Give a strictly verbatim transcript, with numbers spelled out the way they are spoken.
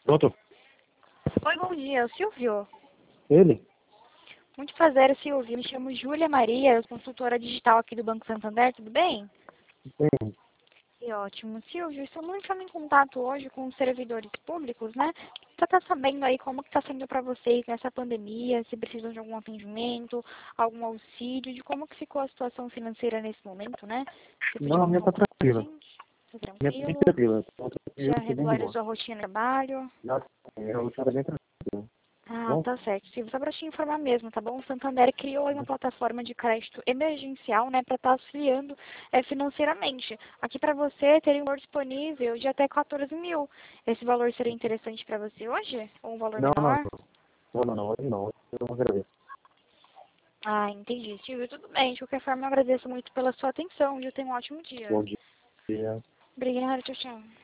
Pronto? Oi, bom dia, Silvio. Ele? Muito prazer, Silvio. Me chamo Júlia Maria, eu sou consultora digital aqui do Banco Santander, tudo bem? Bem, Que ótimo. Silvio, estamos entrando em contato hoje com os servidores públicos, né? Para estar sabendo aí como que está sendo para vocês nessa pandemia, se precisam de algum atendimento, algum auxílio, de como que ficou a situação financeira nesse momento, né? Se não, a podia minha tá contar com a tranquila. gente, tá A minha tá bem tranquilo? tranquila. Tá tranquila, Já tô bem de regularizou boa. a rotina de trabalho? Nossa, eu tá bem tranquila. Ah, Bom? tá certo, Silvio. Só para te informar mesmo, tá bom? O Santander criou aí uma plataforma de crédito emergencial, né, para estar auxiliando é, financeiramente. Aqui para você teria um valor disponível de até quatorze mil. Esse valor seria interessante para você hoje? Ou um valor Não, não, menor? não. Não, não, não, hoje não. Hoje eu não agradeço. Ah, entendi, Silvio. Tudo bem. De qualquer forma, eu agradeço muito pela sua atenção e eu tenho um ótimo dia. Bom dia. Obrigada, tchau, tchau.